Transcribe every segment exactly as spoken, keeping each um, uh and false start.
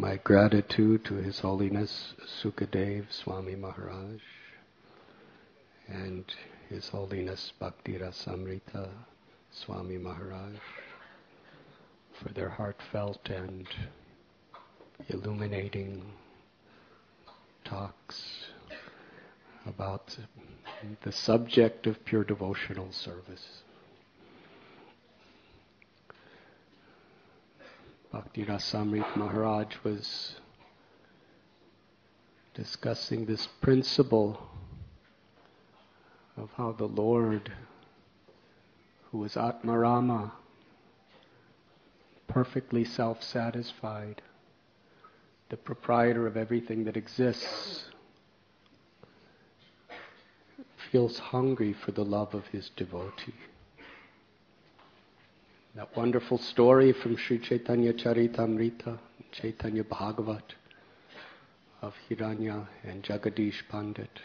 My gratitude to His Holiness Sukadev Swami Maharaj and His Holiness Bhakti Rasamrita Swami Maharaj for their heartfelt and illuminating talks about the subject of pure devotional service. Bhakti Rasamrita Maharaj was discussing this principle of how the Lord, who is Atmarama, perfectly self-satisfied, the proprietor of everything that exists, feels hungry for the love of his devotee. That wonderful story from Sri Chaitanya Charitamrita, Chaitanya Bhagavat, of Hiranya and Jagadish Pandit.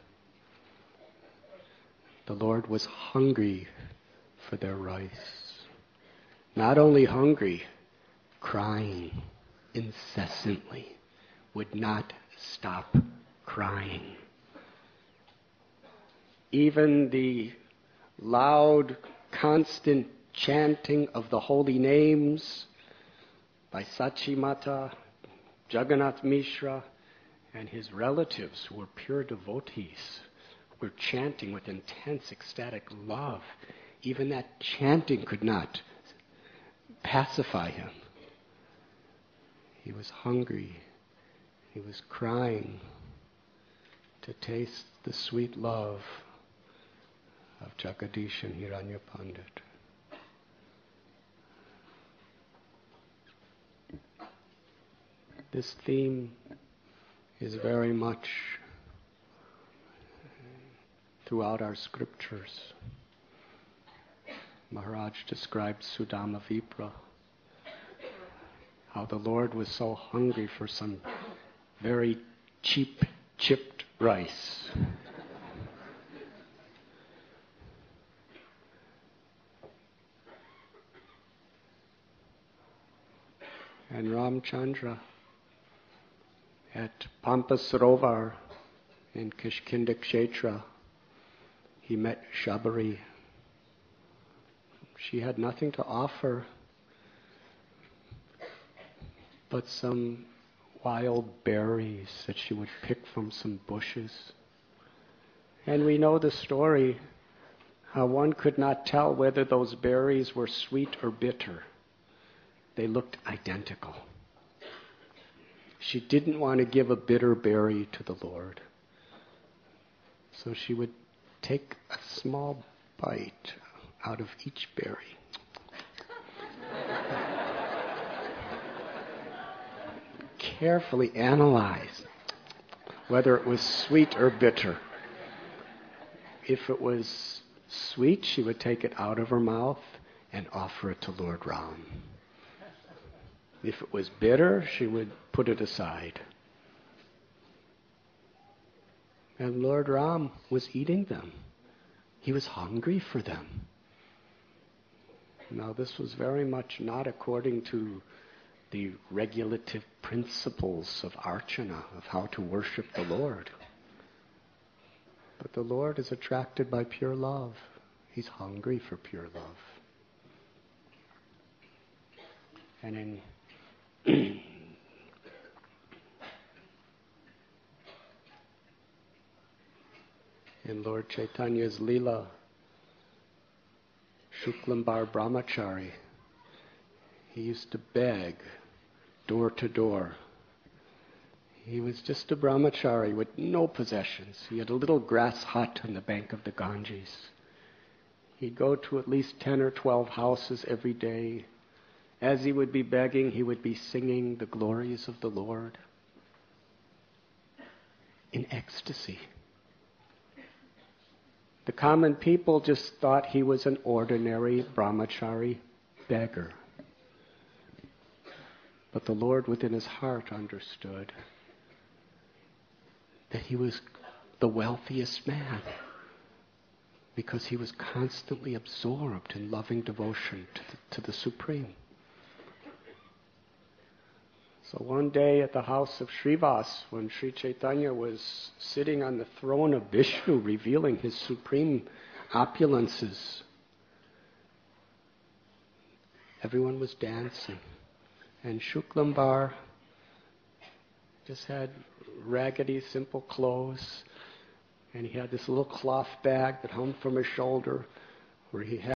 The Lord was hungry for their rice. Not only hungry, crying incessantly, would not stop crying. Even the loud, constant chanting of the holy names by Sachi Mata, Jagannath Mishra, and his relatives who were pure devotees, were chanting with intense ecstatic love. Even that chanting could not pacify him. He was hungry. He was crying to taste the sweet love of Jagadish and Hiranya Pandit. This theme is very much throughout our scriptures. Maharaj described Sudama Vipra, how the Lord was so hungry for some very cheap chipped rice. And Ramchandra at Pampa Sarovar in Kishkinda Kshetra, he met Shabari. She had nothing to offer but some wild berries that she would pick from some bushes. And we know the story, how one could not tell whether those berries were sweet or bitter. They looked identical. She didn't want to give a bitter berry to the Lord. So she would take a small bite out of each berry. Carefully analyze whether it was sweet or bitter. If it was sweet, she would take it out of her mouth and offer it to Lord Ram. If it was bitter, she would put it aside. And Lord Ram was eating them. He was hungry for them. Now, this was very much not according to the regulative principles of Archana, of how to worship the Lord. But the Lord is attracted by pure love. He's hungry for pure love. And in in Lord Chaitanya's Leela, Shuklambar Brahmachari, he used to beg door to door. He was just a brahmachari with no possessions. He had a little grass hut on the bank of the Ganges. He'd go to at least ten or twelve houses every day. As he would be begging, he would be singing the glories of the Lord in ecstasy. The common people just thought he was an ordinary brahmachari beggar. But the Lord within his heart understood that he was the wealthiest man because he was constantly absorbed in loving devotion to the, to the Supreme. So one day at the house of Srivas, when Sri Chaitanya was sitting on the throne of Vishnu, revealing his supreme opulences, everyone was dancing. And Shuklambar just had raggedy, simple clothes, and he had this little cloth bag that hung from his shoulder, where he had